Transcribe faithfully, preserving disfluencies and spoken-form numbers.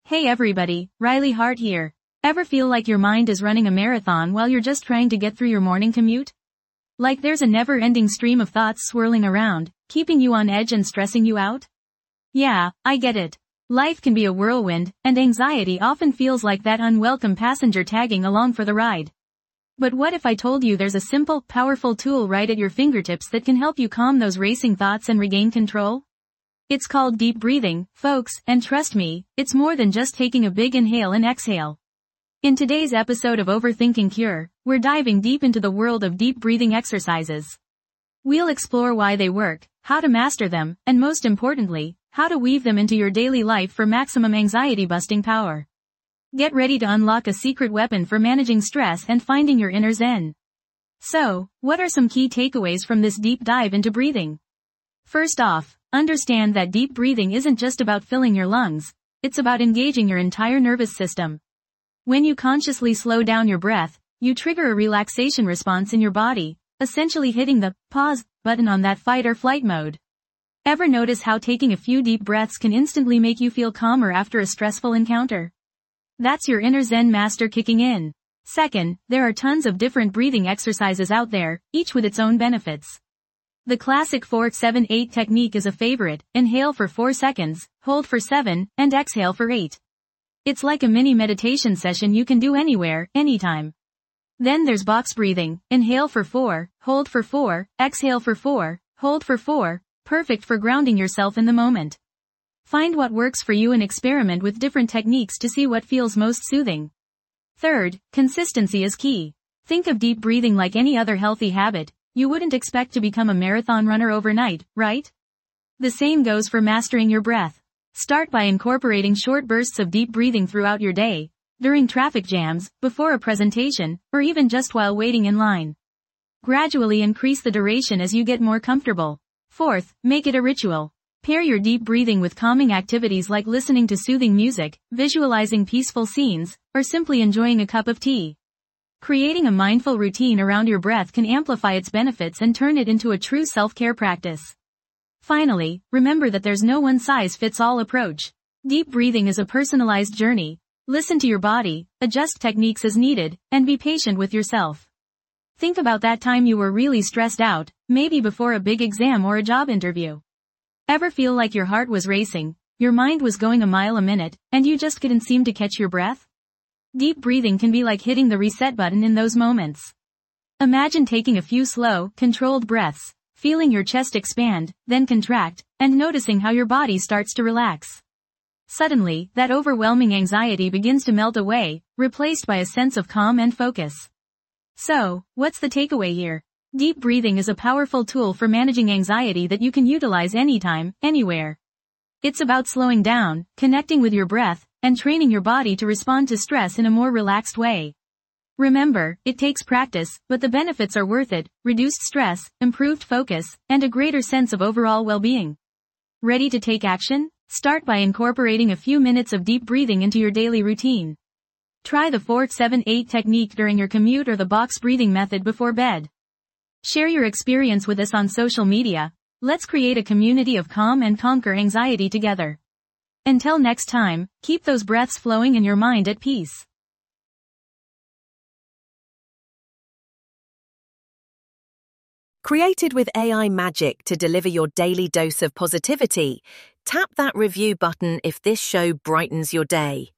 Hey everybody, Riley Hart here. Ever feel like your mind is running a marathon while you're just trying to get through your morning commute? Like there's a never-ending stream of thoughts swirling around, keeping you on edge and stressing you out? Yeah, I get it. Life can be a whirlwind, and anxiety often feels like that unwelcome passenger tagging along for the ride. But what if I told you there's a simple, powerful tool right at your fingertips that can help you calm those racing thoughts and regain control? It's called deep breathing, folks, and trust me, it's more than just taking a big inhale and exhale. In today's episode of Overthinking Cure, we're diving deep into the world of deep breathing exercises. We'll explore why they work, how to master them, and most importantly, how to weave them into your daily life for maximum anxiety-busting power. Get ready to unlock a secret weapon for managing stress and finding your inner zen. So, what are some key takeaways from this deep dive into breathing? First off, understand that deep breathing isn't just about filling your lungs, it's about engaging your entire nervous system. When you consciously slow down your breath, you trigger a relaxation response in your body, essentially hitting the pause button on that fight or flight mode. Ever notice how taking a few deep breaths can instantly make you feel calmer after a stressful encounter? That's your inner Zen master kicking in. Second, there are tons of different breathing exercises out there, each with its own benefits. The classic four seven eight technique is a favorite. Inhale for four seconds, hold for seven, and exhale for eight. It's like a mini meditation session you can do anywhere, anytime. Then there's box breathing. Inhale for four, hold for four, exhale for four, hold for four, perfect for grounding yourself in the moment. Find what works for you and experiment with different techniques to see what feels most soothing. Third, consistency is key. Think of deep breathing like any other healthy habit. You wouldn't expect to become a marathon runner overnight, right? The same goes for mastering your breath. Start by incorporating short bursts of deep breathing throughout your day, during traffic jams, before a presentation, or even just while waiting in line. Gradually increase the duration as you get more comfortable. Fourth, make it a ritual. Pair your deep breathing with calming activities like listening to soothing music, visualizing peaceful scenes, or simply enjoying a cup of tea. Creating a mindful routine around your breath can amplify its benefits and turn it into a true self-care practice. Finally, remember that there's no one-size-fits-all approach. Deep breathing is a personalized journey. Listen to your body, adjust techniques as needed, and be patient with yourself. Think about that time you were really stressed out, maybe before a big exam or a job interview. Ever feel like your heart was racing, your mind was going a mile a minute, and you just couldn't seem to catch your breath? Deep breathing can be like hitting the reset button in those moments. Imagine taking a few slow, controlled breaths, feeling your chest expand, then contract, and noticing how your body starts to relax. Suddenly, that overwhelming anxiety begins to melt away, replaced by a sense of calm and focus. So, what's the takeaway here? Deep breathing is a powerful tool for managing anxiety that you can utilize anytime, anywhere. It's about slowing down, connecting with your breath, and training your body to respond to stress in a more relaxed way. Remember, it takes practice, but the benefits are worth it: reduced stress, improved focus, and a greater sense of overall well-being. Ready to take action? Start by incorporating a few minutes of deep breathing into your daily routine. Try the four seven eight technique during your commute or the box breathing method before bed. Share your experience with us on social media. Let's create a community of calm and conquer anxiety together. Until next time, keep those breaths flowing and your mind at peace. Created with A I magic to deliver your daily dose of positivity, tap that review button if this show brightens your day.